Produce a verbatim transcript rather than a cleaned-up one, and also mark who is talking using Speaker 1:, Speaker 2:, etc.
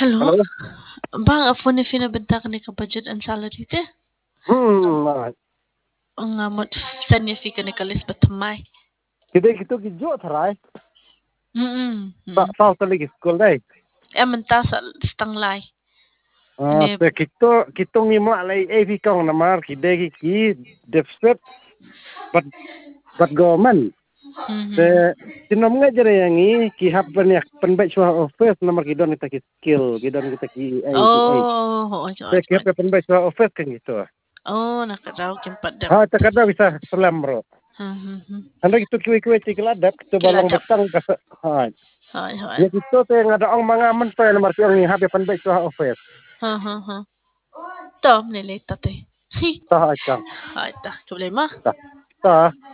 Speaker 1: Hello?
Speaker 2: Hello?
Speaker 1: Bang, ako ni finabenta ka ni ka budget and salary te.
Speaker 2: Hmm, ah,
Speaker 1: Ang ngamot sa niya fi ka ni kalis batamay.
Speaker 2: kita kita kijo tharai.
Speaker 1: Mm.
Speaker 2: Sa
Speaker 1: Mm.
Speaker 2: sa tali ki school dai.
Speaker 1: Eh menta sa stang lai.
Speaker 2: Ah,
Speaker 1: Ni
Speaker 2: te kito kito ngi ma lai e vi kong na mar ki de ki ki deficit but but government. Te
Speaker 1: Mhm.
Speaker 2: tinom nga jere yangi ki hap ban yak pen bai chwa office namar ki don kita ki skill ki don kita ki ai ti ai.
Speaker 1: Oh, oo,
Speaker 2: Te
Speaker 1: oo,
Speaker 2: ki hap pen bai chwa office kan gitu.
Speaker 1: oh, nakadaw kimpat dam.
Speaker 2: Ha te kada bisa selam bro.
Speaker 1: Mhm.
Speaker 2: Anda gitu kiwi kiwi ti keladak tu balong
Speaker 1: Kiladap.
Speaker 2: betang ka ha.
Speaker 1: Hoy, hoy.
Speaker 2: Ya gitu te ngada ong mangamen pe namar ki ong hap pen bai chwa office.
Speaker 1: Ha ha ha. Tom nilita te. Hi.
Speaker 2: Ta ha ta.
Speaker 1: Hoy ta, problema.
Speaker 2: Ta. Ta.